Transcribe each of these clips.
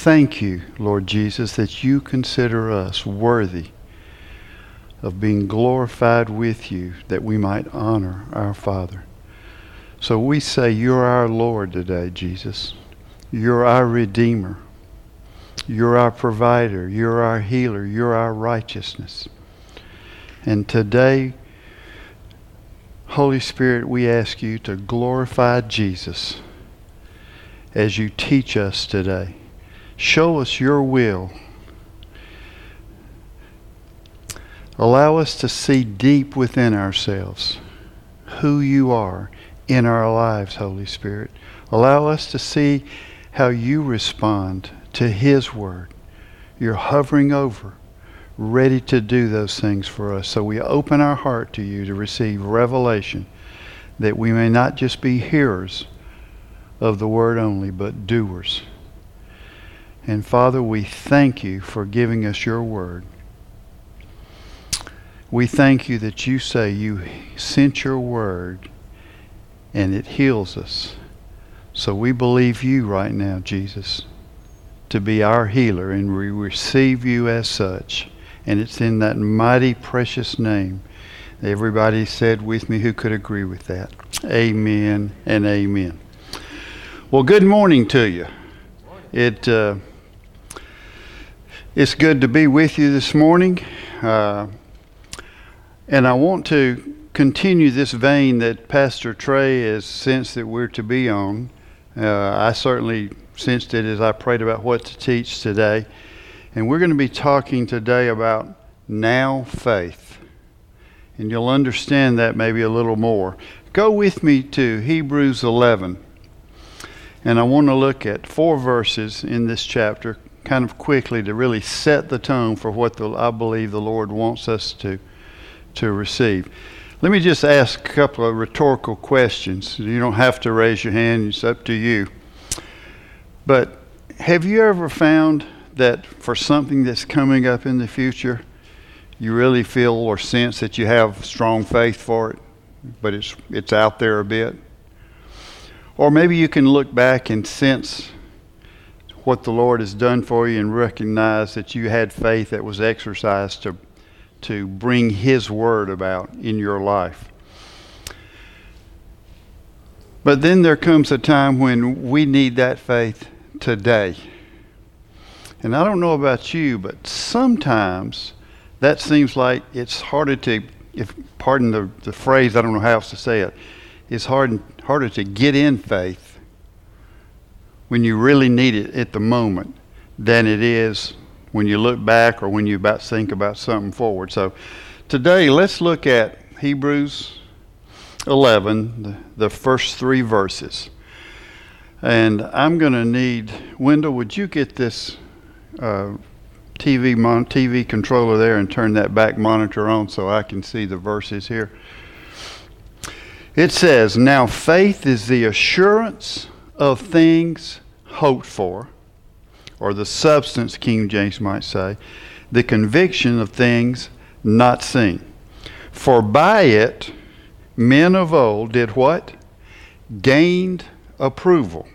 thank you, Lord Jesus, that you consider us worthy of being glorified with you, that we might honor our Father. So we say you're our Lord today, Jesus. You're our Redeemer. You're our provider. You're our healer. You're our righteousness. And today, Holy Spirit, we ask you to glorify Jesus as you teach us today. Show us your will. Allow us to see deep within ourselves who you are in our lives, Holy Spirit. Allow us to see how you respond to His Word. You're hovering over, ready to do those things for us. So we open our heart to you to receive revelation, that we may not just be hearers of the Word only, but doers. And Father, we thank you for giving us your Word. We thank you that you say you sent your Word and it heals us. So we believe you right now, Jesus, to be our healer, and we receive you as such. And it's in that mighty, precious name. Everybody said with me who could agree with that. Amen and amen. Well, good morning to you. It's good to be with you this morning. And I want to continue this vein that Pastor Trey has sensed that we're to be on. I certainly sensed it as I prayed about what to teach today. And we're going to be talking today about now faith. And you'll understand that maybe a little more. Go with me to Hebrews 11. And I want to look at 4 verses in this chapter kind of quickly to really set the tone for what I believe the Lord wants us to receive. Let me just ask a couple of rhetorical questions. You don't have to raise your hand. It's up to you. But have you ever found that for something that's coming up in the future, you really feel or sense that you have strong faith for it, but it's out there a bit? Or maybe you can look back and sense what the Lord has done for you and recognize that you had faith that was exercised to bring His Word about in your life. But then there comes a time when we need that faith today. And I don't know about you, but sometimes that seems like it's harder to, pardon the phrase, I don't know how else to say it, it's harder to get in faith when you really need it at the moment than it is when you look back or when you think about something forward. So today let's look at Hebrews 11, the first 3 verses. And I'm going to need, Wendell, would you get this TV controller there and turn that back monitor on so I can see the verses here? It says, "Now faith is the assurance of things hoped for," or the substance, King James might say, "the conviction of things not seen. For by it men of old did" what? "Gained approval."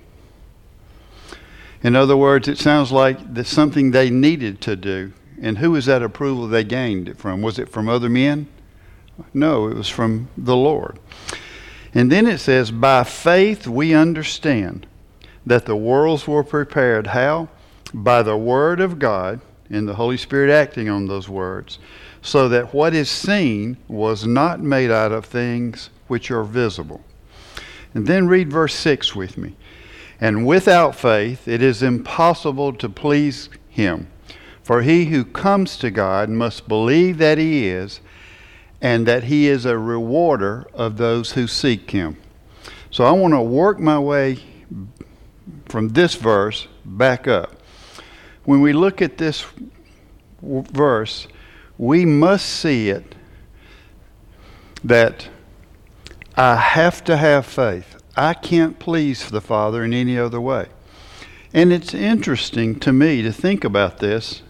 In other words, it sounds like that's something they needed to do. And who is that approval they gained it from? Was it from other men? No, it was from the Lord. And then it says, "By faith we understand that the worlds were prepared." How? By the Word of God and the Holy Spirit acting on those words, so that what is seen was not made out of things which are visible. And then read verse 6 with me. "And without faith it is impossible to please Him. For he who comes to God must believe that He is, and that He is a rewarder of those who seek Him." So I want to work my way from this verse back up. When we look at this verse, we must see it that I have to have faith. I can't please the Father in any other way. And it's interesting to me to think about this.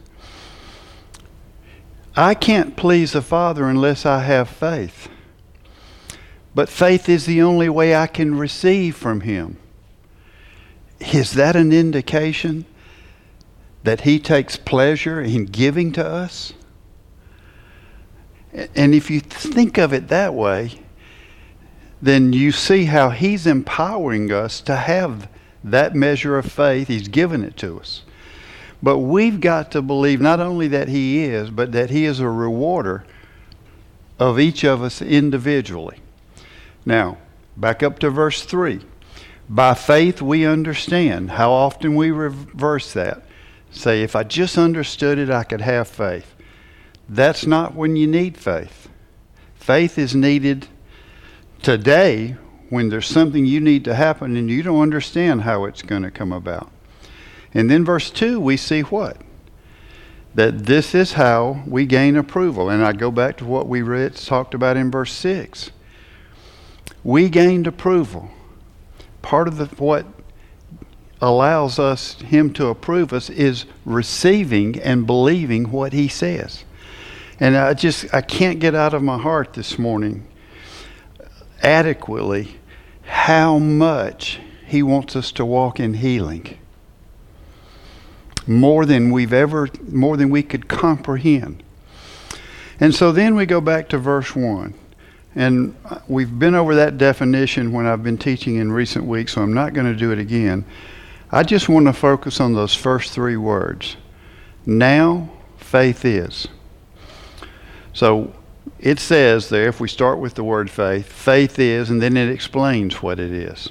I can't please the Father unless I have faith. But faith is the only way I can receive from Him. Is that an indication that He takes pleasure in giving to us? And if you think of it that way, then you see how He's empowering us to have that measure of faith. He's given it to us. But we've got to believe not only that He is, but that He is a rewarder of each of us individually. Now, back up to verse 3. By faith we understand. How often we reverse that. Say, if I just understood it, I could have faith. That's not when you need faith. Faith is needed today when there's something you need to happen and you don't understand how it's going to come about. And then verse 2, we see what? That this is how we gain approval. And I go back to what we talked about in verse 6. We gained approval. Part of what allows Him to approve us is receiving and believing what He says. And I can't get out of my heart this morning adequately how much He wants us to walk in healing. More than we could comprehend. And so then we go back to verse 1. And we've been over that definition when I've been teaching in recent weeks, so I'm not going to do it again. I just want to focus on those first 3 words. Now faith is. So it says there, if we start with the word faith, faith is, and then it explains what it is.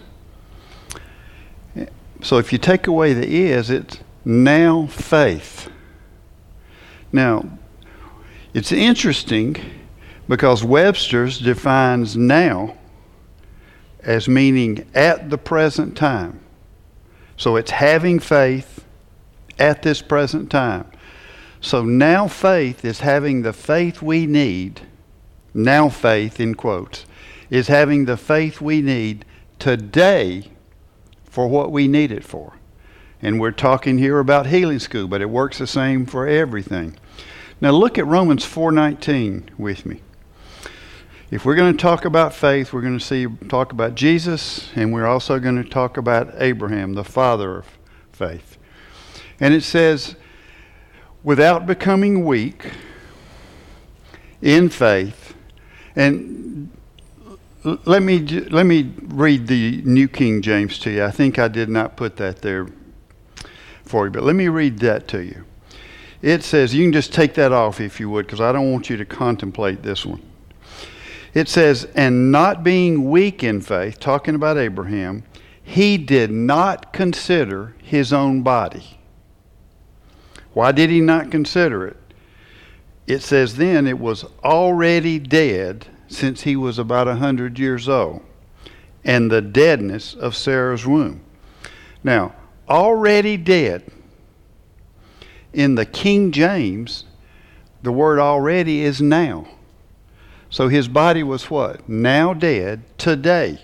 So if you take away the is, it's now faith. Now, it's interesting because Webster's defines now as meaning at the present time. So it's having faith at this present time. So now faith is having the faith we need. Now faith, in quotes, is having the faith we need today for what we need it for. And we're talking here about healing school, but it works the same for everything. Now look at Romans 4:19 with me. If we're going to talk about faith, we're going to talk about Jesus, and we're also going to talk about Abraham, the father of faith. And it says, without becoming weak in faith, and let me read the New King James to you. I think I did not put that there for you, but let me read that to you. It says, you can just take that off if you would, because I don't want you to contemplate this one. It says, and not being weak in faith, talking about Abraham, he did not consider his own body. Why did he not consider it? It says then it was already dead since he was about 100 years old, and the deadness of Sarah's womb. Now, already dead. In the King James, the word already is now. So his body was what? Now dead today.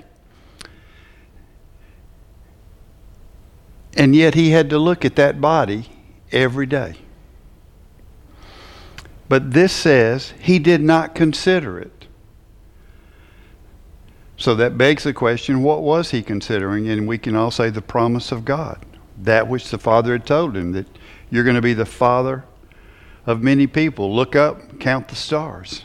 And yet he had to look at that body every day. But this says he did not consider it. So that begs the question, what was he considering? And we can all say the promise of God. That which the Father had told him, that you're going to be the father of many people. Look up, count the stars.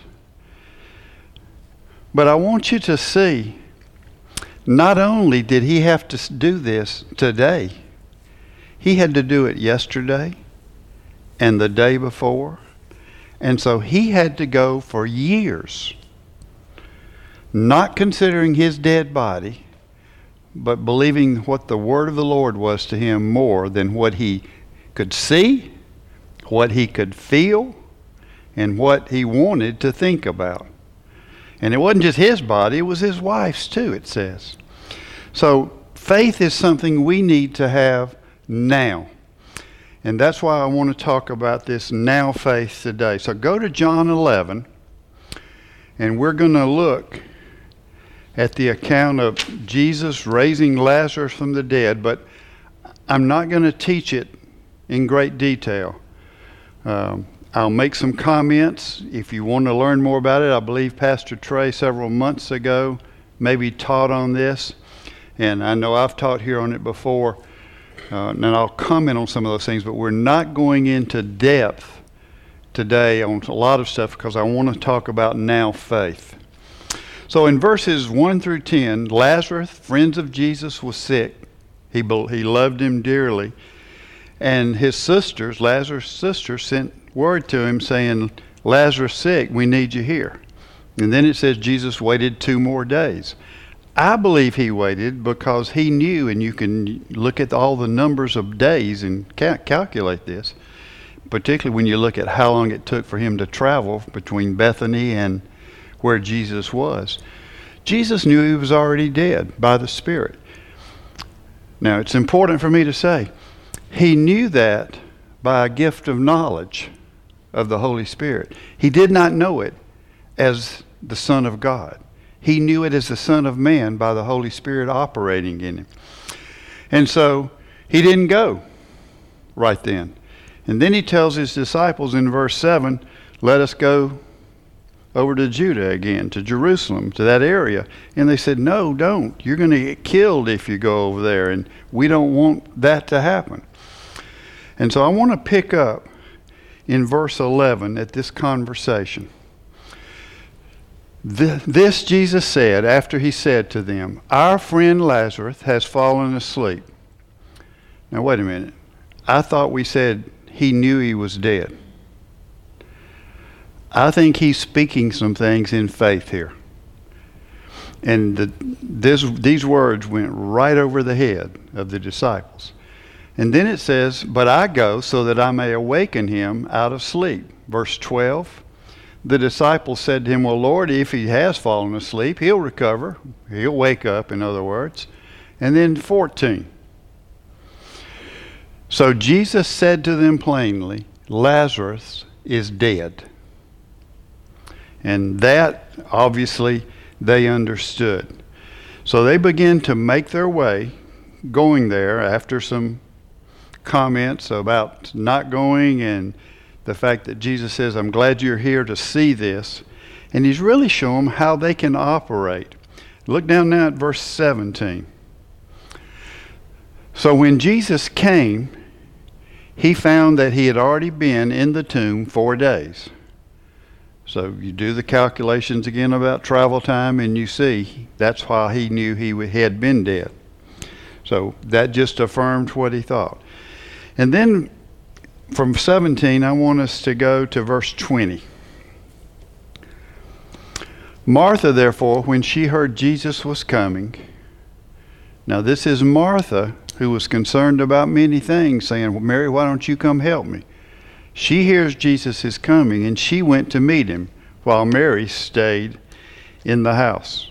But I want you to see, not only did he have to do this today, he had to do it yesterday and the day before. And so he had to go for years, not considering his dead body, but believing what the word of the Lord was to him more than what he could see, what he could feel, and what he wanted to think about. And it wasn't just his body, it was his wife's too, it says. So faith is something we need to have now. And that's why I want to talk about this now faith today. So go to John 11, and we're going to look at the account of Jesus raising Lazarus from the dead, but I'm not going to teach it in great detail. I'll make some comments. If you want to learn more about it, I believe Pastor Trey several months ago maybe taught on this, and I know I've taught here on it before. And I'll comment on some of those things, but we're not going into depth today on a lot of stuff because I want to talk about now faith. So in verses 1 through 10, Lazarus, friends of Jesus, was sick. He loved him dearly. And his sisters, Lazarus' sisters, sent word to him saying, Lazarus sick, we need you here. And then it says Jesus waited 2 more days. I believe he waited because he knew, and you can look at all the numbers of days and calculate this, particularly when you look at how long it took for him to travel between Bethany and where Jesus was. Jesus knew he was already dead by the Spirit. Now, it's important for me to say, he knew that by a gift of knowledge of the Holy Spirit. He did not know it as the Son of God. He knew it as the Son of Man by the Holy Spirit operating in him. And so he didn't go right then. And then he tells his disciples in verse 7, let us go over to Judah again, to Jerusalem, to that area. And they said, no, don't. You're going to get killed if you go over there, and we don't want that to happen. And so I want to pick up in verse 11 at this conversation. This Jesus said after he said to them, our friend Lazarus has fallen asleep. Now wait a minute. I thought we said he knew he was dead. I think he's speaking some things in faith here. And these words went right over the head of the disciples. And then it says, but I go so that I may awaken him out of sleep. Verse 12, the disciples said to him, well, Lord, if he has fallen asleep, he'll recover. He'll wake up, in other words. And then 14. So Jesus said to them plainly, Lazarus is dead. And that, obviously, they understood. So they began to make their way, going there after some comments about not going and the fact that Jesus says, I'm glad you're here to see this. And he's really showing them how they can operate. Look down now at verse 17. So when Jesus came, he found that he had already been in the tomb 4 days. So you do the calculations again about travel time, and you see that's why he knew he had been dead. So that just affirmed what he thought. And then from 17, I want us to go to verse 20. Martha, therefore, when she heard Jesus was coming, now this is Martha who was concerned about many things, saying, well, Mary, why don't you come help me? She hears Jesus is coming, and she went to meet him, while Mary stayed in the house.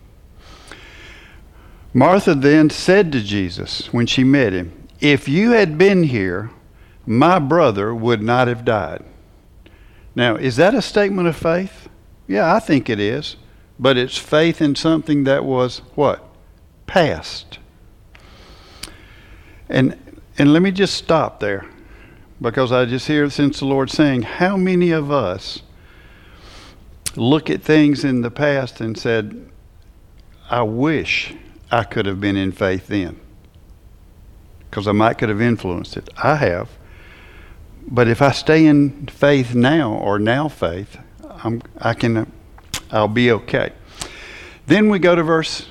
Martha then said to Jesus, when she met him, if you had been here, my brother would not have died. Now, is that a statement of faith? Yeah, I think it is. But it's faith in something that was what? Past. And let me just stop there, because I just hear since the Lord saying, how many of us look at things in the past and said, I wish I could have been in faith then, because I might could have influenced it. I have. But if I stay in faith now, or now faith, I'll be okay. Then we go to verse,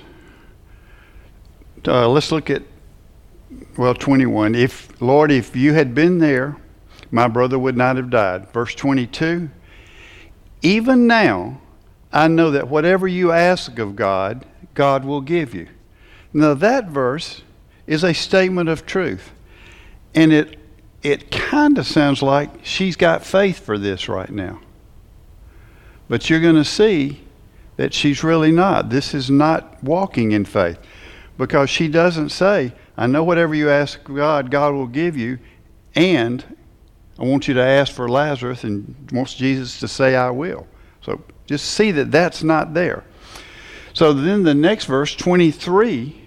let's look at, 21. Lord, if you had been there, my brother would not have died. Verse 22, even now, I know that whatever you ask of God, God will give you. Now that verse is a statement of truth. And it kind of sounds like she's got faith for this right now. But you're going to see that she's really not. This is not walking in faith. Because she doesn't say, I know whatever you ask God, God will give you. And I want you to ask for Lazarus, and wants Jesus to say, I will. So just see that that's not there. So then the next verse, 23,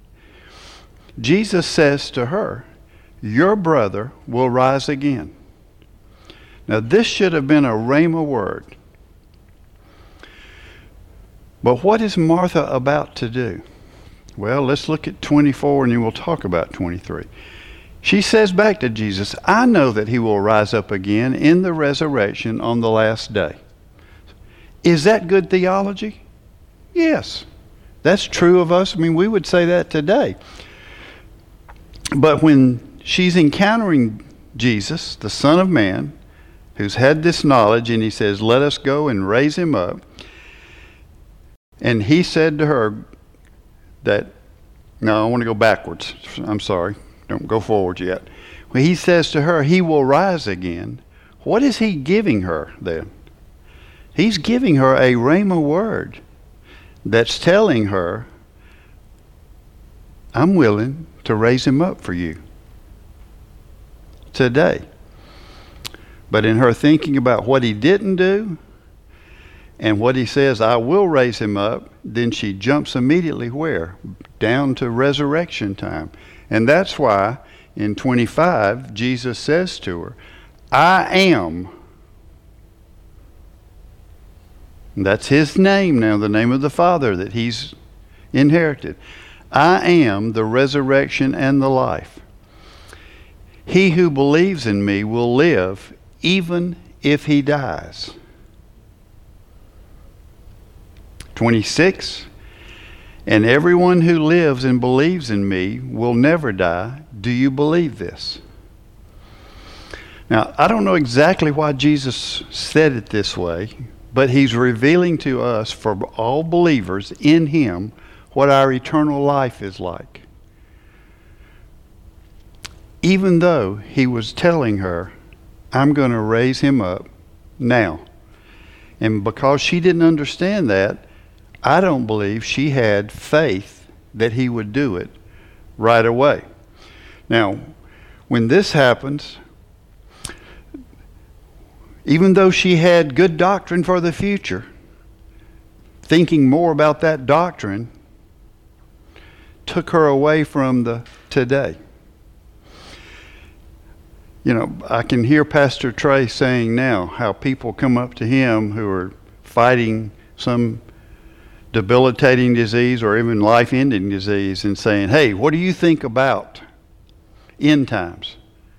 Jesus says to her, your brother will rise again. Now this should have been a rhema word. But what is Martha about to do? Well, let's look at 24 and then we'll talk about 23. She says back to Jesus, I know that he will rise up again in the resurrection on the last day. Is that good theology? Yes. That's true of us. I mean, we would say that today. But when she's encountering Jesus, the Son of Man, who's had this knowledge, and he says, let us go and raise him up. And he said to her that, no, I want to go backwards. I'm sorry. Don't go forward yet. When he says to her, he will rise again. What is he giving her then? He's giving her a rhema word that's telling her, I'm willing to raise him up for you today. But in her thinking about what he didn't do and what he says, I will raise him up, then she jumps immediately where? Down to resurrection time. And that's why in 25, Jesus says to her, I am. And that's his name now, the name of the Father that he's inherited. I am the resurrection and the life. He who believes in me will live even if he dies. 26, and everyone who lives and believes in me will never die. Do you believe this? Now, I don't know exactly why Jesus said it this way, but he's revealing to us, for all believers in him, what our eternal life is like. Even though he was telling her, I'm going to raise him up now. And because she didn't understand that, I don't believe she had faith that he would do it right away. Now, when this happens, even though she had good doctrine for the future, thinking more about that doctrine took her away from the today. You know, I can hear Pastor Trey saying now how people come up to him who are fighting some debilitating disease or even life-ending disease and saying, hey, what do you think about end times?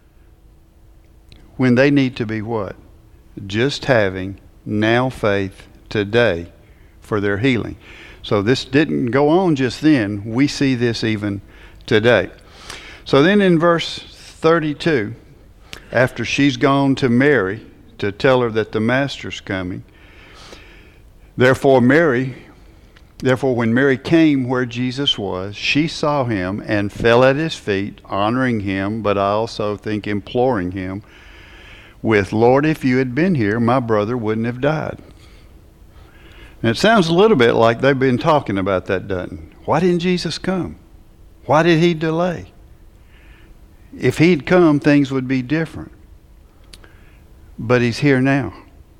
When they need to be what? Just having now faith today for their healing. So this didn't go on just then. We see this even today. So then in verse 32, after she's gone to Mary to tell her that the Master's coming, therefore when Mary came where Jesus was, she saw him and fell at his feet, honoring him, but I also think imploring him with, Lord, if you had been here, my brother wouldn't have died. And it sounds a little bit like they've been talking about that, doesn't it? Why didn't Jesus come? Why did he delay? If he'd come, things would be different. But he's here now.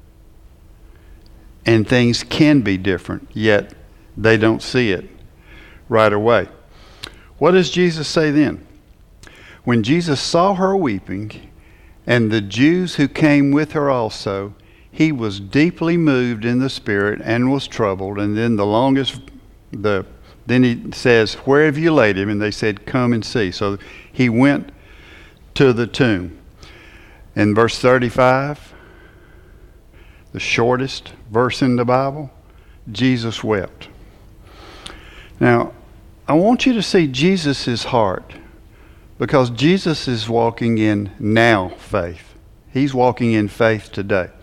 And things can be different, yet they don't see it right away. What does Jesus say then? When Jesus saw her weeping, and the Jews who came with her also, he was deeply moved in the spirit and was troubled. And then then he says, where have you laid him? And they said, come and see. So he went to the tomb. In verse 35, the shortest verse in the Bible, Jesus wept. Now, I want you to see Jesus' heart, because Jesus is walking in now faith. He's walking in faith today.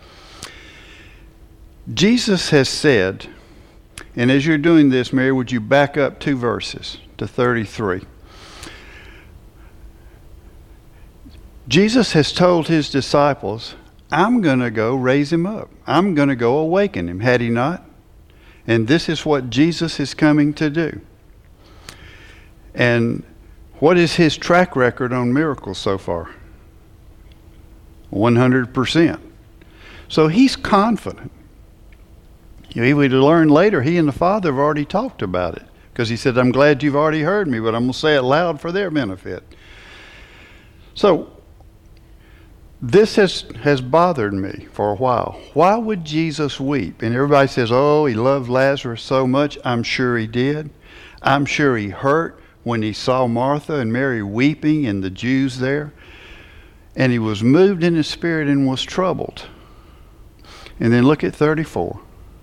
Jesus has said, and as you're doing this, Mary, would you back up 2 verses to 33? Jesus has told his disciples, I'm going to go raise him up. I'm going to go awaken him. Had he not? And this is what Jesus is coming to do. And what is his track record on miracles so far? 100%. So he's confident. We learn later he and the Father have already talked about it, because he said, I'm glad you've already heard me, but I'm going to say it loud for their benefit. So this has bothered me for a while. Why would Jesus weep? And everybody says, oh, he loved Lazarus so much. I'm sure he did. I'm sure he hurt when he saw Martha and Mary weeping and the Jews there. And he was moved in his spirit and was troubled. And then look at 34.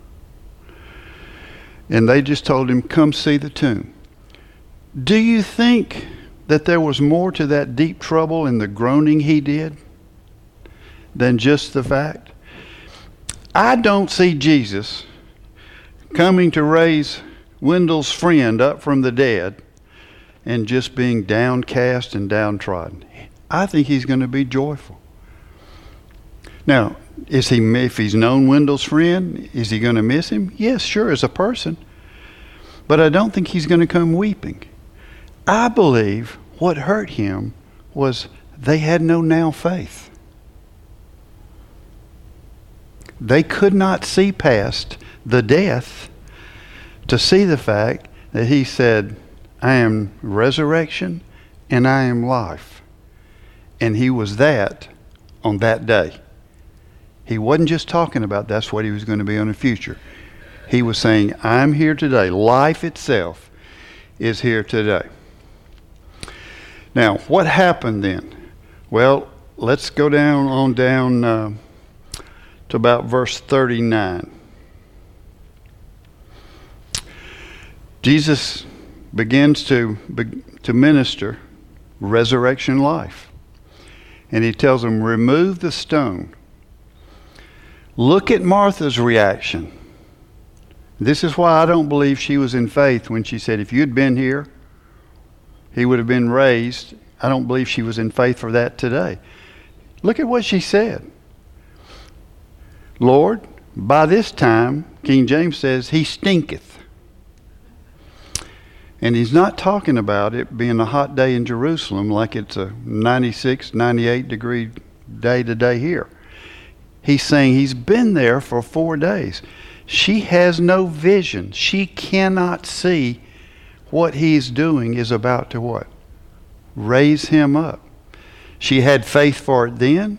And they just told him, come see the tomb. Do you think that there was more to that deep trouble and the groaning he did than just the fact? I don't see Jesus coming to raise Wendell's friend up from the dead and just being downcast and downtrodden. I think he's going to be joyful. Now, if he's known Wendell's friend, is he going to miss him? Yes, sure, as a person. But I don't think he's going to come weeping. I believe what hurt him was they had no now faith. They could not see past the death to see the fact that he said, I am resurrection and I am life. And he was that on that day. He wasn't just talking about that's what he was going to be in the future. He was saying, I'm here today. Life itself is here today. Now, what happened then? Well, let's go down to about verse 39. Jesus begins to minister resurrection life. And he tells them, remove the stone. Look at Martha's reaction. This is why I don't believe she was in faith when she said, if you'd been here, he would have been raised. I don't believe she was in faith for that today. Look at what she said. Lord, by this time, King James says, he stinketh. And he's not talking about it being a hot day in Jerusalem like it's a 96, 98 degree day today here. He's saying he's been there for 4 days. She has no vision. She cannot see what he's doing is about to what? Raise him up. She had faith for it then.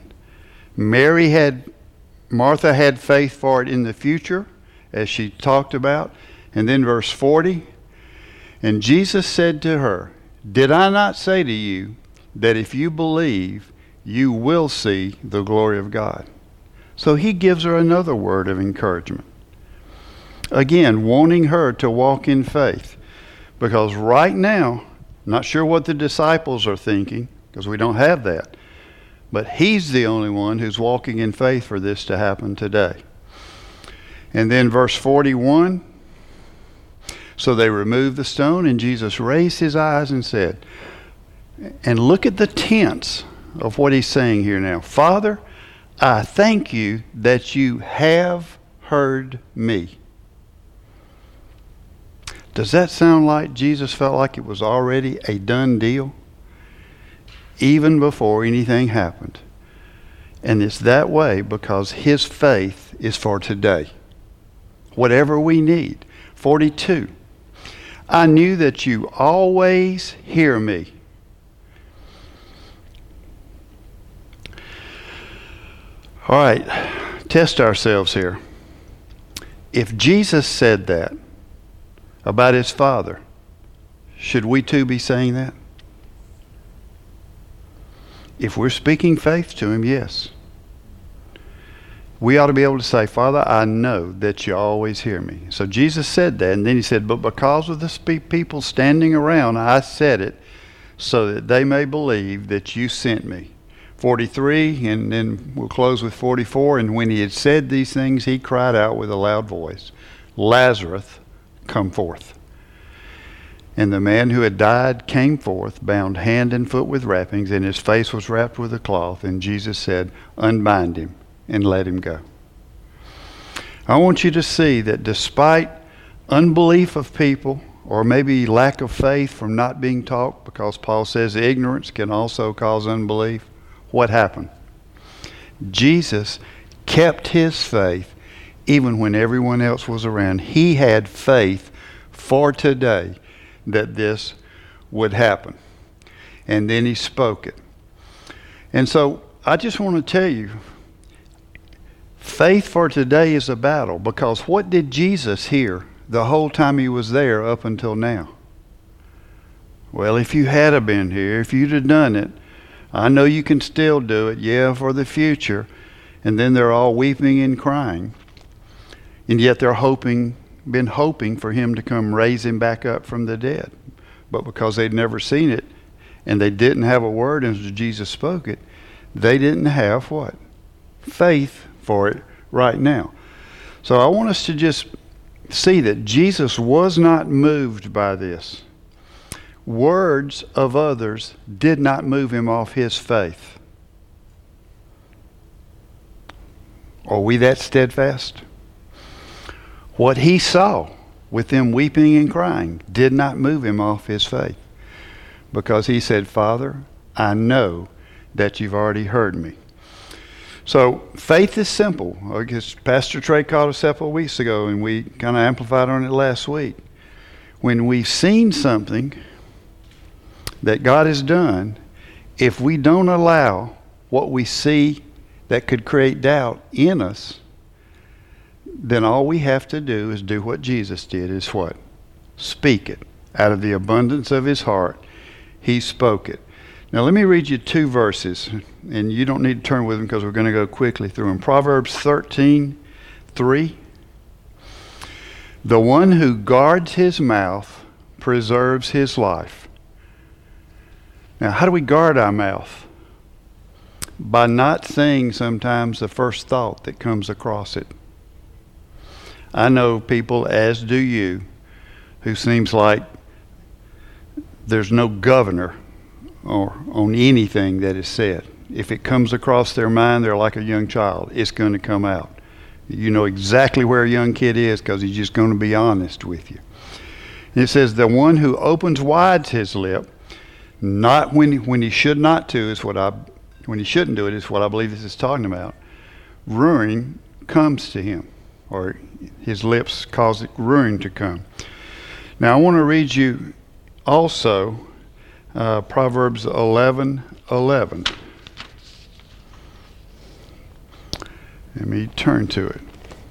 Martha had faith for it in the future, as she talked about. And then verse 40, and Jesus said to her, did I not say to you that if you believe, you will see the glory of God? So he gives her another word of encouragement. Again, wanting her to walk in faith. Because right now, not sure what the disciples are thinking, because we don't have that. But he's the only one who's walking in faith for this to happen today. And then verse 41, so they removed the stone, and Jesus raised his eyes and said, and look at the tense of what he's saying here now. Father, I thank you that you have heard me. Does that sound like Jesus felt like it was already a done deal? Even before anything happened. And it's that way because his faith is for today. Whatever we need. 42. I knew that you always hear me. All right, test ourselves here. If Jesus said that about his Father, should we too be saying that? If we're speaking faith to him, yes. We ought to be able to say, Father, I know that you always hear me. So Jesus said that, and then he said, but because of the people standing around, I said it so that they may believe that you sent me. 43, and then we'll close with 44. And when he had said these things, he cried out with a loud voice, Lazarus, come forth. And the man who had died came forth, bound hand and foot with wrappings, and his face was wrapped with a cloth. And Jesus said, unbind him and let him go. I want you to see that despite unbelief of people, or maybe lack of faith from not being taught, because Paul says ignorance can also cause unbelief, what happened? Jesus kept his faith even when everyone else was around. He had faith for today that this would happen. And then he spoke it. And so I just want to tell you, faith for today is a battle, because what did Jesus hear the whole time he was there up until now? Well, if you had have been here, if you'd have done it, I know you can still do it, yeah, for the future. And then they're all weeping and crying. And yet they're been hoping for him to come raise him back up from the dead. But because they'd never seen it, and they didn't have a word as Jesus spoke it, they didn't have what? Faith for it right now. So I want us to just see that Jesus was not moved by this. Words of others did not move him off his faith. Are we that steadfast? What he saw with them weeping and crying did not move him off his faith, because he said, Father, I know that you've already heard me. So faith is simple. I guess Pastor Trey called us several weeks ago, and we kind of amplified on it last week. When we've seen something that God has done, if we don't allow what we see that could create doubt in us, then all we have to do is do what Jesus did, is what? Speak it. Out of the abundance of his heart, he spoke it. Now let me read you 2 verses, and you don't need to turn with them because we're going to go quickly through them. Proverbs 13:3. The one who guards his mouth preserves his life. Now, how do we guard our mouth? By not saying sometimes the first thought that comes across it. I know people, as do you, who seems like there's no governor or on anything that is said. If it comes across their mind, they're like a young child. It's going to come out. You know exactly where a young kid is because he's just going to be honest with you. And it says, the one who opens wide his lip, not when he should not to, when he shouldn't do it, is what I believe this is talking about. Ruin comes to him, or his lips cause ruin to come. Now I want to read you also Proverbs 11:11. Let me turn to it.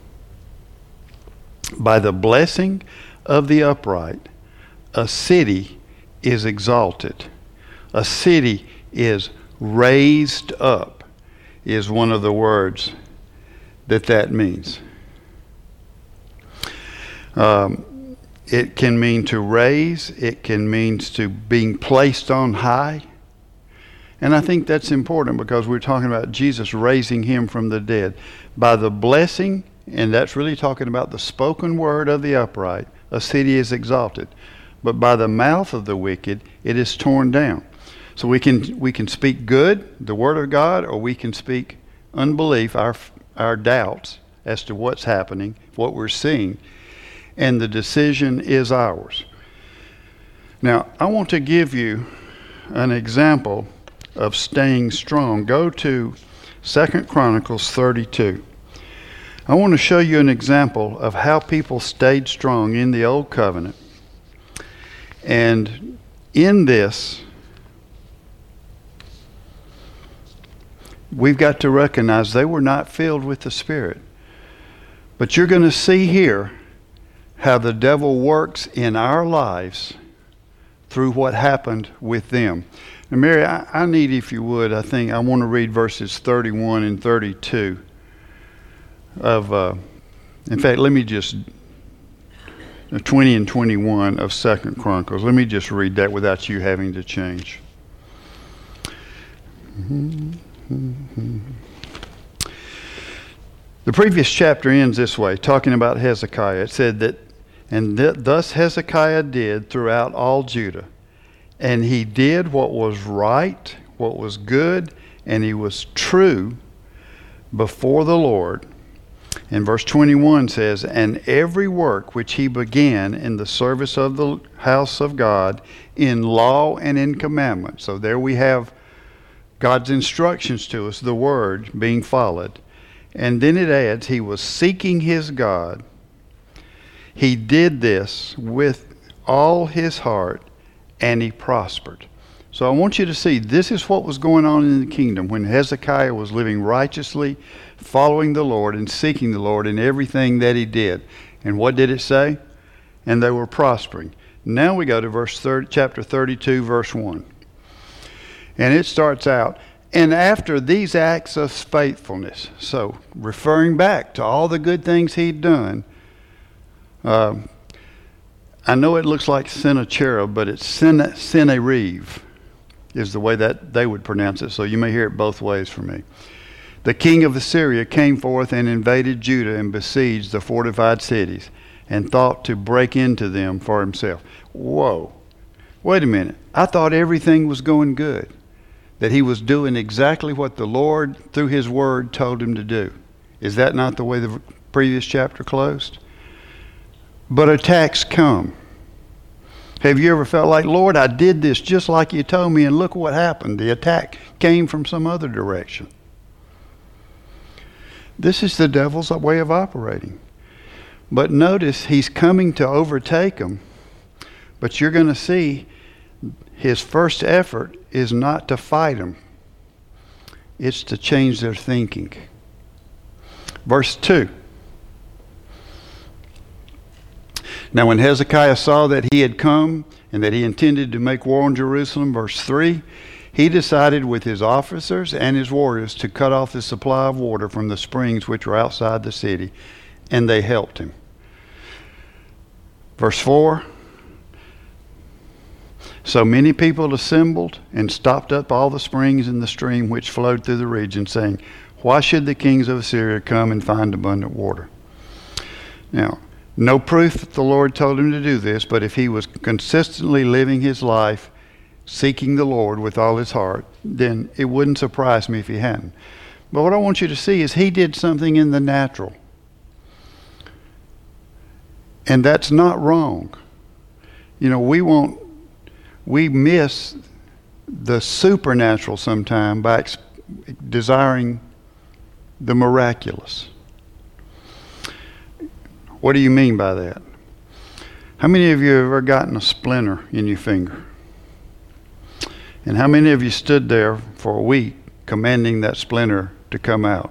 By the blessing of the upright, a city is exalted. A city is raised up, is one of the words that means. It can mean to raise. It can mean to being placed on high. And I think that's important because we're talking about Jesus raising him from the dead. By the blessing, and that's really talking about the spoken word of the upright, a city is exalted. But by the mouth of the wicked, it is torn down. So we can speak good, the word of God, or we can speak unbelief, our doubts as to what's happening, what we're seeing. And the decision is ours. Now, I want to give you an example of staying strong. Go to 2 Chronicles 32. I want to show you an example of how people stayed strong in the Old Covenant. And in this, we've got to recognize they were not filled with the Spirit. But you're going to see here how the devil works in our lives through what happened with them. Now, Mary, I need, if you would, I want to read verses 31 and 32 of, in fact, let me just, 20 and 21 of 2 Chronicles. Let me just read that without you having to change. The previous chapter ends this way, talking about Hezekiah. It said that, thus Hezekiah did throughout all Judah. And he did what was right, what was good, and he was true before the Lord. And verse 21 says, and every work which he began in the service of the house of God, in law and in commandment. So there we have God's instructions to us, the word being followed. And then it adds, he was seeking his God. He did this with all his heart, and he prospered. So I want you to see, this is what was going on in the kingdom when Hezekiah was living righteously, following the Lord and seeking the Lord in everything that he did. And what did it say? And they were prospering. Now we go to chapter 32, verse 1. And it starts out, and after these acts of faithfulness, so referring back to all the good things he'd done, I know it looks like Sennacherib, but it's Sennacherib is the way that they would pronounce it, so you may hear it both ways from me. The king of Assyria came forth and invaded Judah and besieged the fortified cities and thought to break into them for himself. Whoa, wait a minute. I thought everything was going good, that he was doing exactly what the Lord, through his word, told him to do. Is that not the way the previous chapter closed? But attacks come. Have you ever felt like, Lord, I did this just like you told me, and look what happened. The attack came from some other direction. This is the devil's way of operating. But notice he's coming to overtake them. But you're going to see his first effort is not to fight them. It's to change their thinking. Verse 2. Now when Hezekiah saw that he had come and that he intended to make war on Jerusalem, verse 3, he decided with his officers and his warriors to cut off the supply of water from the springs which were outside the city, and they helped him. Verse 4, so many people assembled and stopped up all the springs in the stream which flowed through the region, saying, why should the kings of Assyria come and find abundant water? Now, no proof that the Lord told him to do this, but if he was consistently living his life seeking the Lord with all his heart, then it wouldn't surprise me if he hadn't. But what I want you to see is he did something in the natural. And that's not wrong. You know, we miss the supernatural sometime by desiring the miraculous. What do you mean by that? How many of you have ever gotten a splinter in your finger? And how many of you stood there for a week commanding that splinter to come out?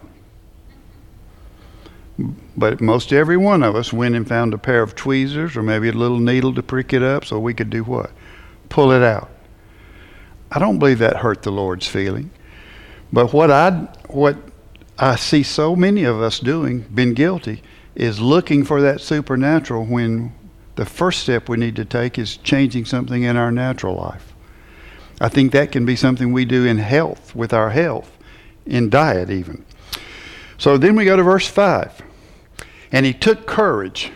But most every one of us went and found a pair of tweezers or maybe a little needle to prick it up so we could do what? Pull it out. I don't believe that hurt the Lord's feeling. But what I see so many of us doing, been guilty, is looking for that supernatural when the first step we need to take is changing something in our natural life. I think that can be something we do in health, with our health, in diet even. So then we go to verse 5. And he took courage.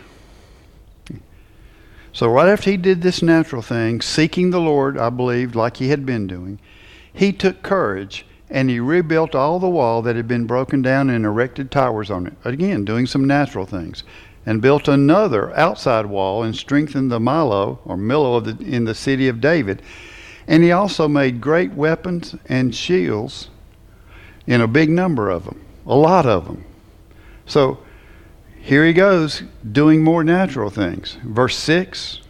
So right after he did this natural thing, seeking the Lord, I believe, like he had been doing, he took courage and he rebuilt all the wall that had been broken down and erected towers on it. Again, doing some natural things. And built another outside wall and strengthened the Millo in the city of David. And he also made great weapons and shields in a big number of them, a lot of them. So here he goes, doing more natural things. Verse 6,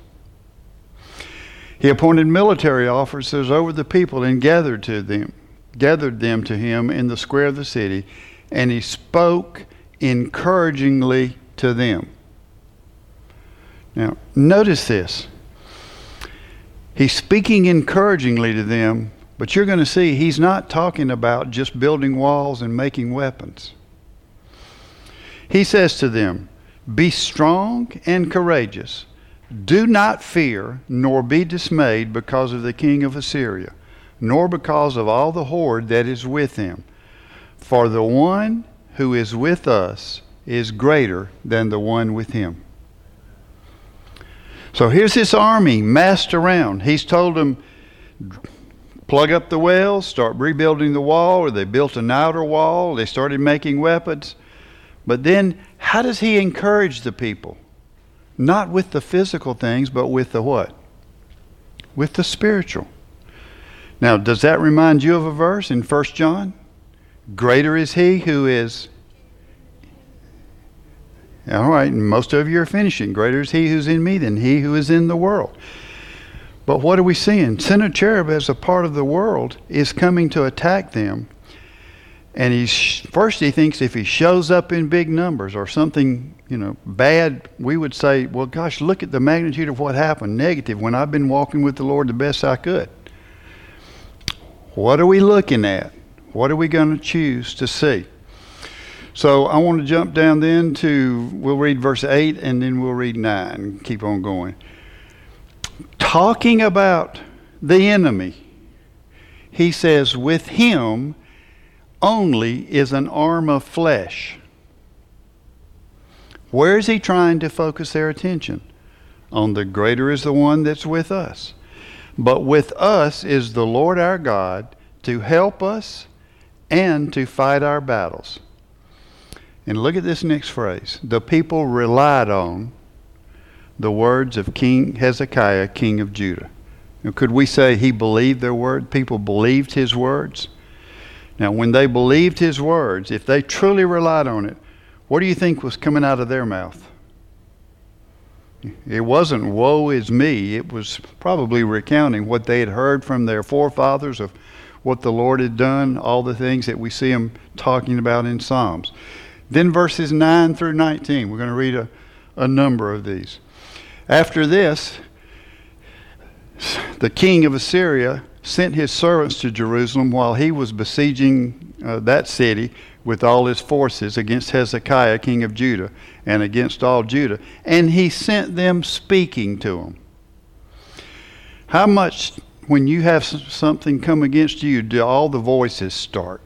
he appointed military officers over the people and gathered them to him in the square of the city, and he spoke encouragingly to them. Now, notice this. He's speaking encouragingly to them, but you're going to see he's not talking about just building walls and making weapons. He says to them, be strong and courageous. Do not fear, nor be dismayed because of the king of Assyria, nor because of all the horde that is with him. For the one who is with us is greater than the one with him. So here's this army massed around. He's told them, plug up the wells, start rebuilding the wall, or they built an outer wall, they started making weapons. But then, how does he encourage the people? Not with the physical things, but with the what? With the spiritual. Now, does that remind you of a verse in 1 John? Greater is he who is... All right, and most of you are finishing. Greater is he who's in me than he who is in the world. But what are we seeing? Sennacherib, as a part of the world, is coming to attack them. And first he thinks if he shows up in big numbers or something, bad, we would say, well, gosh, look at the magnitude of what happened, negative, when I've been walking with the Lord the best I could. What are we looking at? What are we going to choose to see? So I want to jump down then we'll read verse 8 and then we'll read 9 and keep on going. Talking about the enemy, he says, with him only is an arm of flesh. Where is he trying to focus their attention? On the greater is the one that's with us. But with us is the Lord our God to help us and to fight our battles. And look at this next phrase. The people relied on the words of King Hezekiah, king of Judah. Now, could we say he believed their word? People believed his words. Now, when they believed his words, if they truly relied on it, what do you think was coming out of their mouth? It wasn't woe is me. It was probably recounting what they had heard from their forefathers of what the Lord had done, all the things that we see them talking about in Psalms. Then verses 9 through 19, we're going to read a number of these. After this, the king of Assyria sent his servants to Jerusalem while he was besieging that city with all his forces against Hezekiah, king of Judah, and against all Judah. And he sent them speaking to them. How much, when you have something come against you, do all the voices start?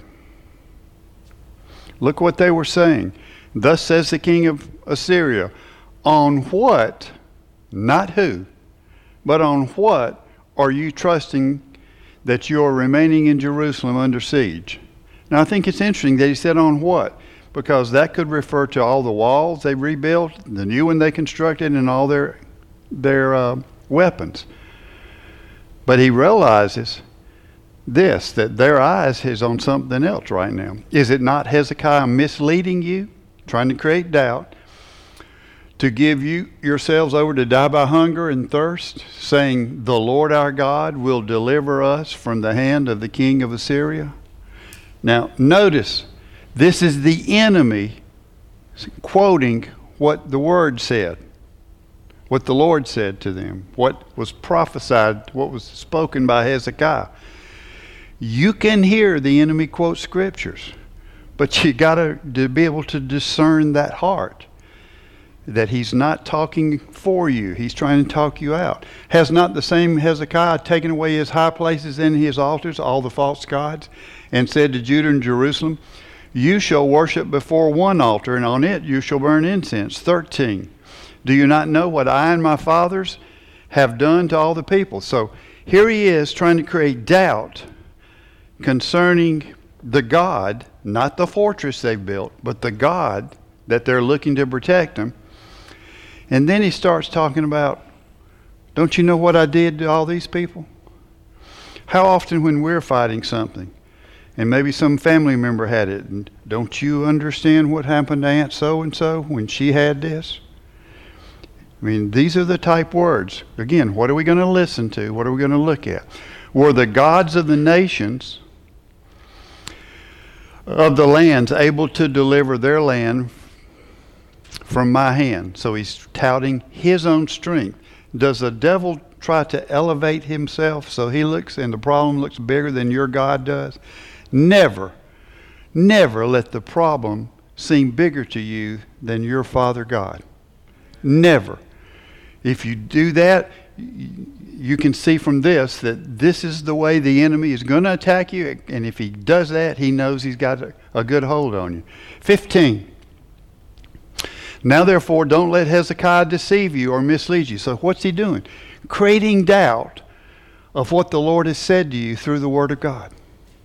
Look what they were saying. Thus says the king of Assyria, on what, not who, but on what are you trusting that you are remaining in Jerusalem under siege? Now I think it's interesting that he said on what, because that could refer to all the walls they rebuilt, the new one they constructed, and all their weapons. But he realizes this, that their eyes is on something else right now. Is it not Hezekiah misleading you, trying to create doubt, to give you yourselves over to die by hunger and thirst, saying, the Lord our God will deliver us from the hand of the king of Assyria? Now, notice, this is the enemy quoting what the word said, what the Lord said to them, what was prophesied, what was spoken by Hezekiah. You can hear the enemy quote scriptures, but you got to be able to discern that heart, that he's not talking for you. He's trying to talk you out. Has not the same Hezekiah taken away his high places and his altars, all the false gods, and said to Judah and Jerusalem, you shall worship before one altar, and on it you shall burn incense. 13. Do you not know what I and my fathers have done to all the people? So here he is trying to create doubt concerning the God, not the fortress they've built, but the God that they're looking to protect them. And then he starts talking about, don't you know what I did to all these people? How often when we're fighting something, and maybe some family member had it, and don't you understand what happened to Aunt so-and-so when she had this? I mean, these are the type words. Again, what are we going to listen to? What are we going to look at? Were the gods of the nations of the lands able to deliver their land from my hand? So he's touting his own strength. Does the devil try to elevate himself so he looks and the problem looks bigger than your God does? Never let the problem seem bigger to you than your Father God. Never. If you do that, you can see from this that this is the way the enemy is going to attack you, and if he does that, he knows he's got a good hold on you. 15. Now therefore, don't let Hezekiah deceive you or mislead you. So what's he doing? Creating doubt of what the Lord has said to you through the Word of God.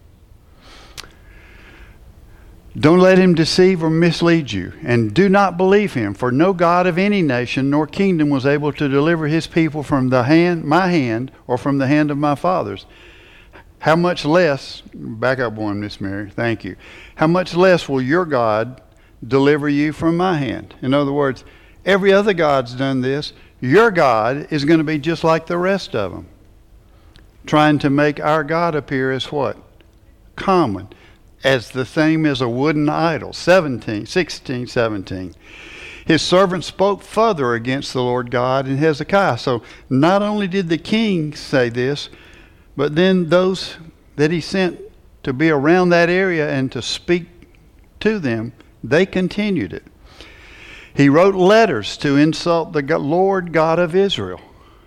Don't let him deceive or mislead you, and do not believe him, for no God of any nation nor kingdom was able to deliver his people from my hand, or from the hand of my fathers. How much less, back up one, Miss Mary, thank you. How much less will your God deliver you from my hand? In other words, every other God's done this. Your God is going to be just like the rest of them, trying to make our God appear as what? Common. as the same as a wooden idol. 16:17. His servant spoke further against the Lord God and Hezekiah. So not only did the king say this, but then those that he sent to be around that area and to speak to them, they continued it. He wrote letters to insult the Lord God of Israel.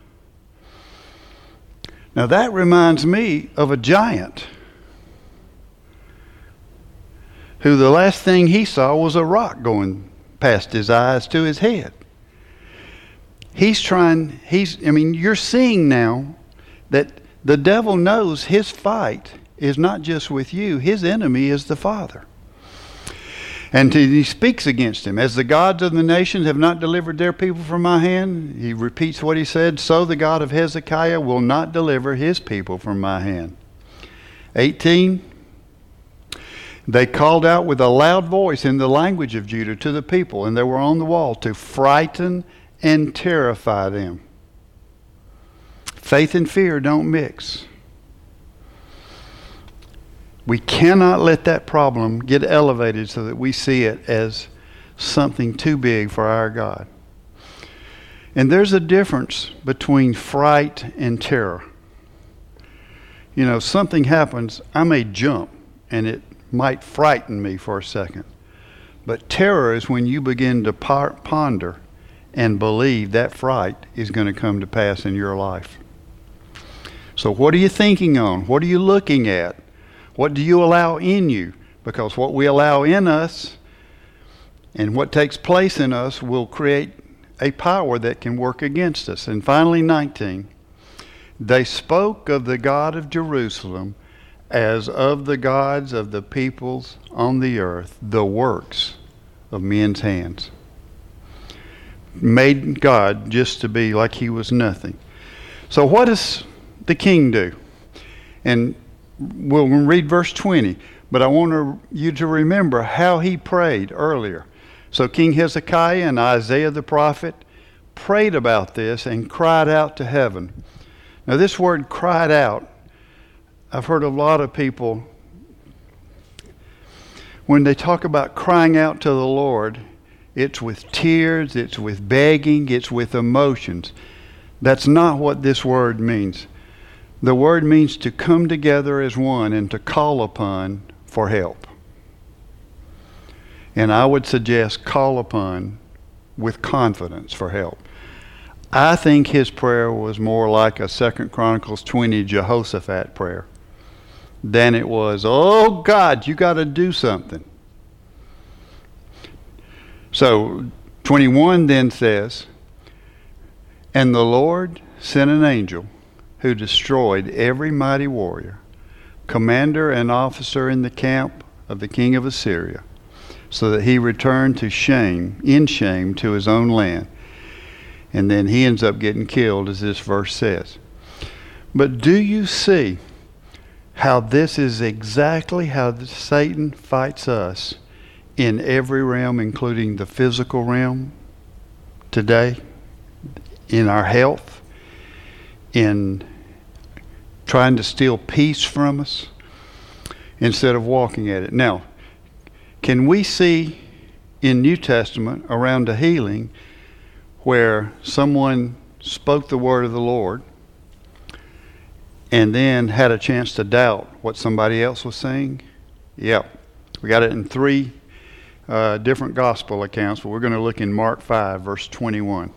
Now that reminds me of a giant who the last thing he saw was a rock going past his eyes to his head. You're seeing now that the devil knows his fight is not just with you. His enemy is the Father. And he speaks against him. As the gods of the nations have not delivered their people from my hand, he repeats what he said, so the God of Hezekiah will not deliver his people from my hand. 18. They called out with a loud voice in the language of Judah to the people, and they were on the wall to frighten and terrify them. Faith and fear don't mix. We cannot let that problem get elevated so that we see it as something too big for our God. And there's a difference between fright and terror. You know, something happens, I may jump, and it might frighten me for a second. But terror is when you begin to ponder and believe that fright is going to come to pass in your life. So what are you thinking on? What are you looking at? What do you allow in you? Because what we allow in us and what takes place in us will create a power that can work against us. And finally, 19, they spoke of the God of Jerusalem as of the gods of the peoples on the earth, the works of men's hands. Made God just to be like he was nothing. So what does the king do? And we'll read verse 20, but I want you to remember how he prayed earlier. So King Hezekiah and Isaiah the prophet prayed about this and cried out to heaven. Now this word cried out, I've heard a lot of people, when they talk about crying out to the Lord, it's with tears, it's with begging, it's with emotions. That's not what this word means. The word means to come together as one and to call upon for help. And I would suggest call upon with confidence for help. I think his prayer was more like a 2 Chronicles 20 Jehoshaphat prayer than it was, oh God, you got to do something. So 21 then says, and the Lord sent an angel who destroyed every mighty warrior, commander and officer in the camp of the king of Assyria, so that he returned in shame to his own land. And then he ends up getting killed, as this verse says. But do you see how this is exactly how Satan fights us in every realm, including the physical realm today, in our health, in trying to steal peace from us instead of walking at it. Now, can we see in New Testament around a healing where someone spoke the word of the Lord and then had a chance to doubt what somebody else was saying? Yep. We got it in 3 different gospel accounts, but we're going to look in Mark 5, verse 21.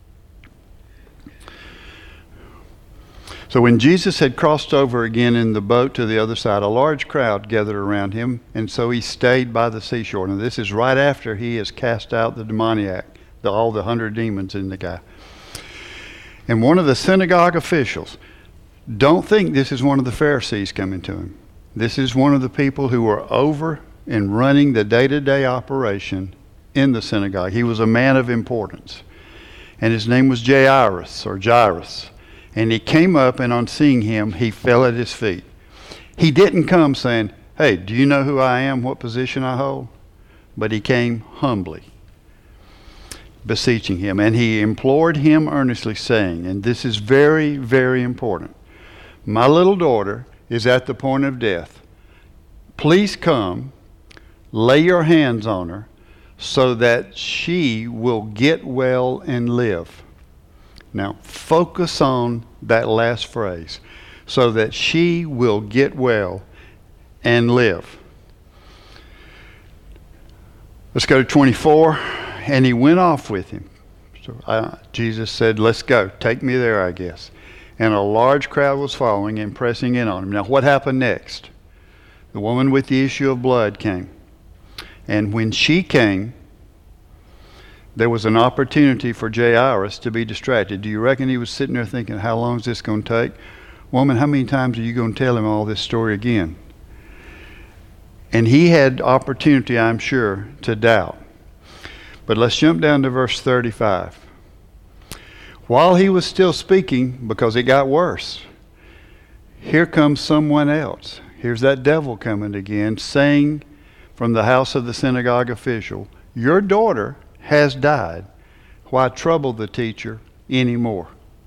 So when Jesus had crossed over again in the boat to the other side, a large crowd gathered around him, and so he stayed by the seashore. Now this is right after he has cast out the demoniac, all the 100 demons in the guy. And one of the synagogue officials, don't think this is one of the Pharisees coming to him. This is one of the people who were over and running the day-to-day operation in the synagogue. He was a man of importance. And his name was Jairus. And he came up, and on seeing him, he fell at his feet. He didn't come saying, hey, do you know who I am, what position I hold? But he came humbly, beseeching him. And he implored him earnestly, saying, and this is very, very important, my little daughter is at the point of death. Please come, lay your hands on her, so that she will get well and live. Now, focus on that last phrase, so that she will get well and live. Let's go to 24. And he went off with him. So Jesus said, let's go. Take me there, I guess. And a large crowd was following and pressing in on him. Now, what happened next? The woman with the issue of blood came. And when she came, there was an opportunity for Jairus to be distracted. Do you reckon he was sitting there thinking, how long is this going to take? Woman, how many times are you going to tell him all this story again? And he had opportunity, I'm sure, to doubt. But let's jump down to verse 35. While he was still speaking, because it got worse, here comes someone else. Here's that devil coming again, saying from the house of the synagogue official, your daughter has died. Why trouble the teacher anymore?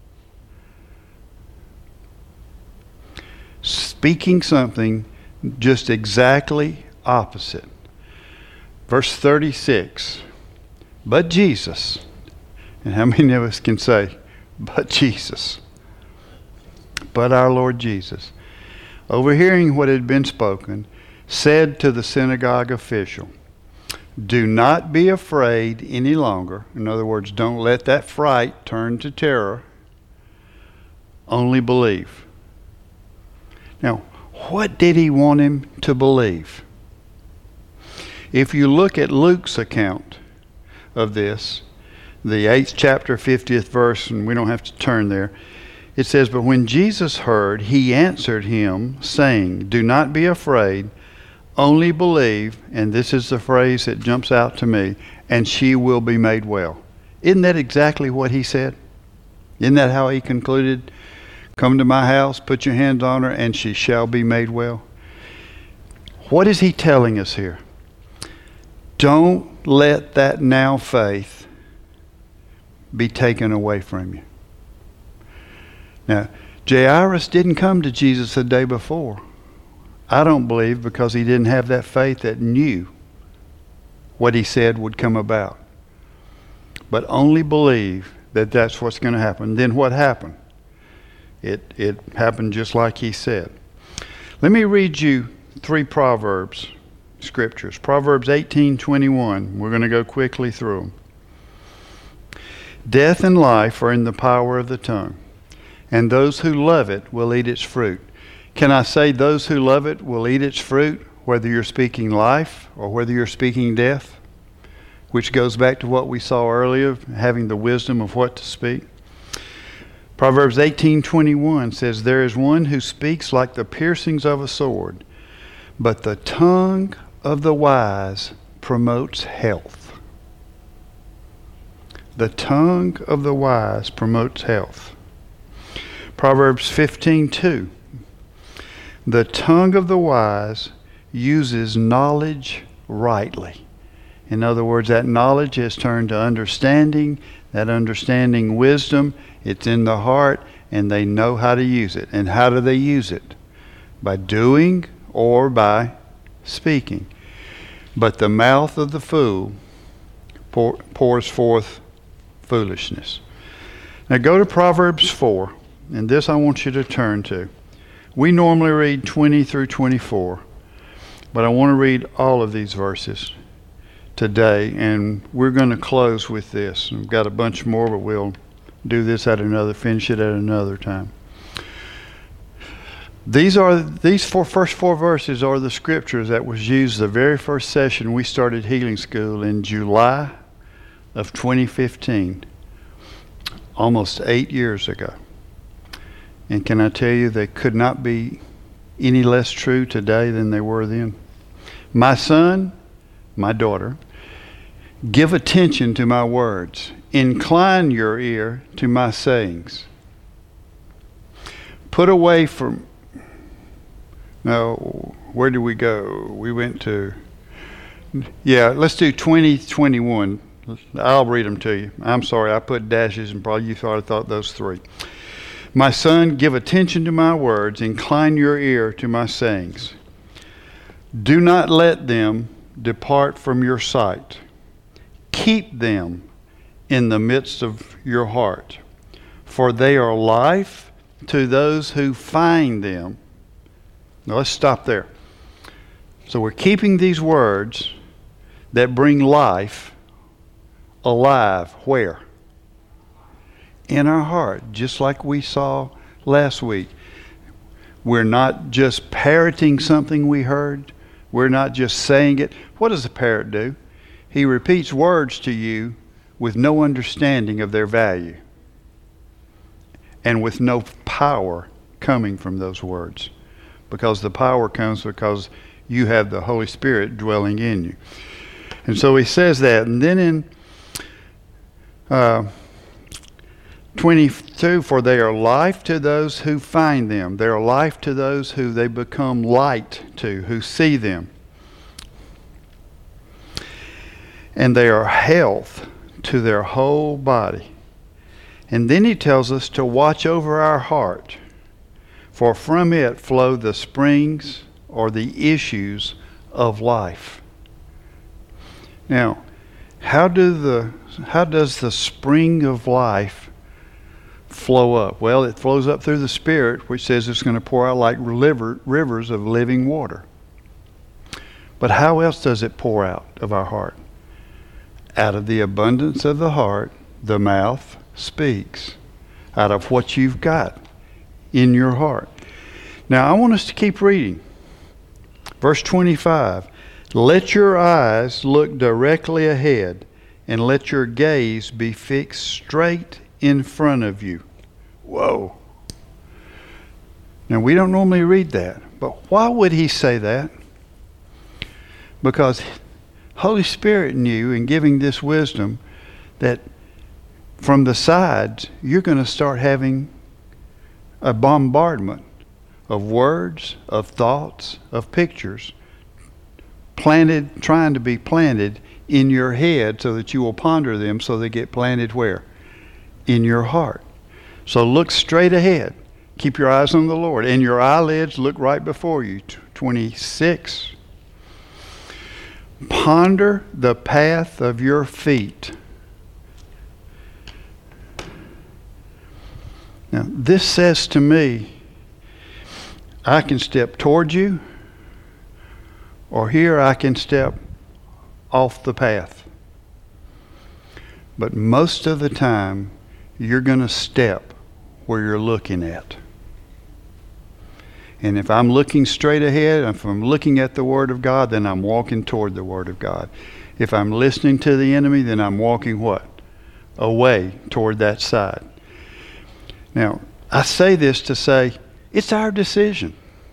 Speaking something just exactly opposite. Verse 36. But Jesus, and how many of us can say, but Jesus, but our Lord Jesus, overhearing what had been spoken, said to the synagogue official, do not be afraid any longer. In other words, don't let that fright turn to terror. Only believe. Now, what did he want him to believe? If you look at Luke's account of this, the 8th chapter, 50th verse, and we don't have to turn there, it says, but when Jesus heard, he answered him, saying, do not be afraid, only believe, and this is the phrase that jumps out to me, and she will be made well. Isn't that exactly what he said? Isn't that how he concluded? Come to my house, put your hands on her, and she shall be made well. What is he telling us here? Don't let that now faith be taken away from you. Now, Jairus didn't come to Jesus the day before. I don't believe because he didn't have that faith that knew what he said would come about. But only believe that that's what's going to happen. Then what happened? It happened just like he said. Let me read you 3 Proverbs scriptures. Proverbs 18:21. We're going to go quickly through them. Death and life are in the power of the tongue, and those who love it will eat its fruit. Can I say those who love it will eat its fruit, whether you're speaking life or whether you're speaking death? Which goes back to what we saw earlier, having the wisdom of what to speak. Proverbs 18:21 says, there is one who speaks like the piercings of a sword, but the tongue of the wise promotes health. The tongue of the wise promotes health. Proverbs 15:2. The tongue of the wise uses knowledge rightly. In other words, that knowledge has turned to understanding, that understanding wisdom. It's in the heart, and they know how to use it. And how do they use it? By doing or by speaking. But the mouth of the fool pours forth foolishness. Now go to Proverbs 4, and this I want you to turn to. We normally read 20 through 24, but I want to read all of these verses today, and we're going to close with this. We've got a bunch more, but we'll do this finish it at another time. These first four verses are the scriptures that was used the very first session we started Healing School in July of 2015, almost 8 years ago. And can I tell you, they could not be any less true today than they were then. My son, my daughter, give attention to my words. Incline your ear to my sayings. Put away from... No, where did we go? We went to... Yeah, let's do 2021. I'll read them to you. I'm sorry, I put dashes and probably you thought those 3. My son, give attention to my words. Incline your ear to my sayings. Do not let them depart from your sight. Keep them in the midst of your heart, for they are life to those who find them. Now let's stop there. So we're keeping these words that bring life alive. Where? In our heart, just like we saw last week. We're not just parroting something we heard. We're not just saying it. What does a parrot do? He repeats words to you with no understanding of their value and with no power coming from those words, because the power comes because you have the Holy Spirit dwelling in you. And so he says that. And then in 22, for they are life to those who find them. They are life to those who they become light to, who see them. And they are health to their whole body. And then he tells us to watch over our heart, for from it flow the springs or the issues of life. Now, how does the spring of life flow up? Well, it flows up through the Spirit, which says it's going to pour out like rivers of living water. But how else does it pour out of our heart? Out of the abundance of the heart, the mouth speaks. Out of what you've got in your heart. Now, I want us to keep reading. Verse 25. Let your eyes look directly ahead, and let your gaze be fixed straight in front of you. Whoa. Now, we don't normally read that, but why would he say that? Because Holy Spirit knew in giving this wisdom that from the sides, you're going to start having a bombardment of words, of thoughts, of pictures trying to be planted in your head so that you will ponder them so they get planted where? In your heart. So look straight ahead. Keep your eyes on the Lord. And your eyelids look right before you. 26. Ponder the path of your feet. Now, this says to me, I can step towards you, or here I can step off the path. But most of the time, you're going to step where you're looking at. And if I'm looking straight ahead, if I'm looking at the Word of God, then I'm walking toward the Word of God. If I'm listening to the enemy, then I'm walking what? Away toward that side. Now, I say this to say, it's our decision.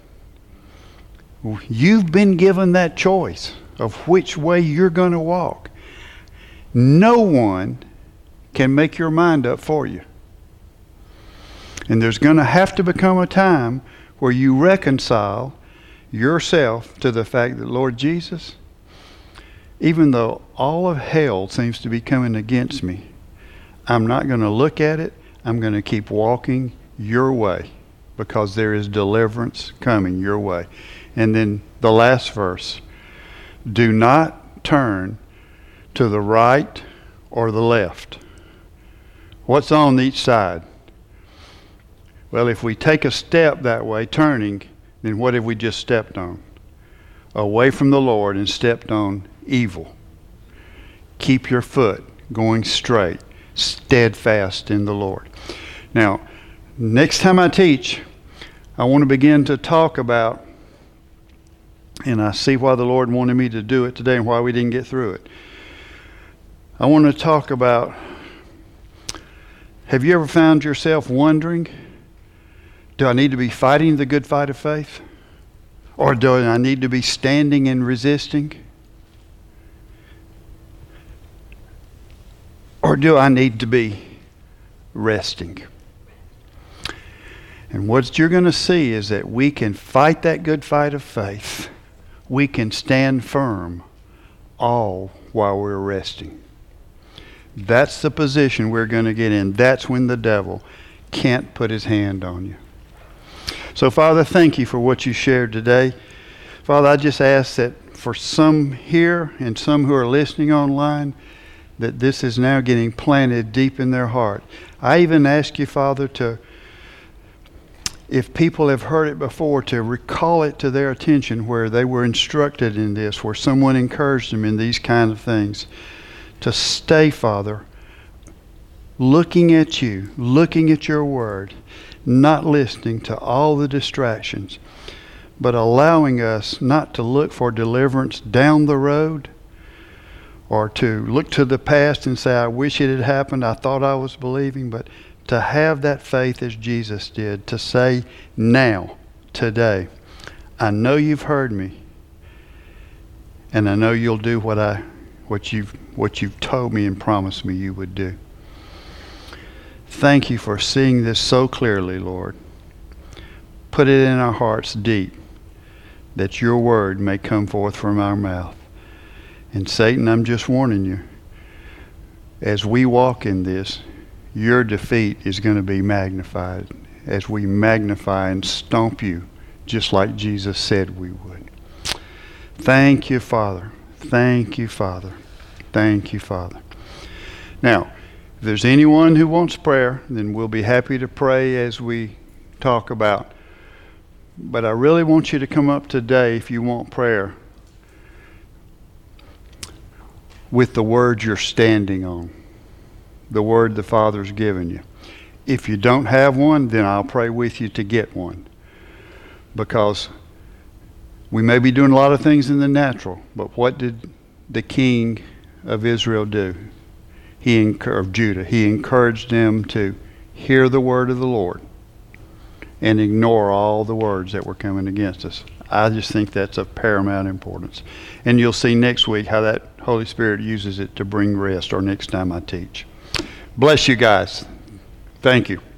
You've been given that choice of which way you're going to walk. No one can make your mind up for you. And there's going to have to become a time where you reconcile yourself to the fact that, Lord Jesus, even though all of hell seems to be coming against me, I'm not going to look at it. I'm going to keep walking your way because there is deliverance coming your way. And then the last verse, do not turn to the right or the left. What's on each side? Well, if we take a step that way, turning, then what have we just stepped on? Away from the Lord and stepped on evil. Keep your foot going straight, steadfast in the Lord. Now, next time I teach, I want to begin to talk about, and I see why the Lord wanted me to do it today and why we didn't get through it. I want to talk about, have you ever found yourself wondering, do I need to be fighting the good fight of faith? Or do I need to be standing and resisting? Or do I need to be resting? And what you're going to see is that we can fight that good fight of faith. We can stand firm all while we're resting. That's the position we're going to get in. That's when the devil can't put his hand on you. So, Father, thank you for what you shared today. Father, I just ask that for some here and some who are listening online, that this is now getting planted deep in their heart. I even ask you, Father, to, if people have heard it before, to recall it to their attention where they were instructed in this, where someone encouraged them in these kind of things. To stay, Father, looking at you, looking at your word, not listening to all the distractions, but allowing us not to look for deliverance down the road or to look to the past and say, I wish it had happened, I thought I was believing, but to have that faith as Jesus did, to say now, today, I know you've heard me, and I know you'll do what you've told me and promised me you would do. Thank you for seeing this so clearly, Lord. Put it in our hearts deep, that your word may come forth from our mouth. And Satan, I'm just warning you, as we walk in this, your defeat is going to be magnified as we magnify and stomp you, just like Jesus said we would. Thank you, Father. Thank you, Father. Thank you, Father. Now, if there's anyone who wants prayer, then we'll be happy to pray as we talk about. But I really want you to come up today if you want prayer with the word you're standing on, the word the Father's given you. If you don't have one, then I'll pray with you to get one. Because we may be doing a lot of things in the natural, but what did the king of Israel do? Of Judah. He encouraged them to hear the word of the Lord and ignore all the words that were coming against us. I just think that's of paramount importance. And you'll see next week how that Holy Spirit uses it to bring rest, or next time I teach. Bless you guys. Thank you.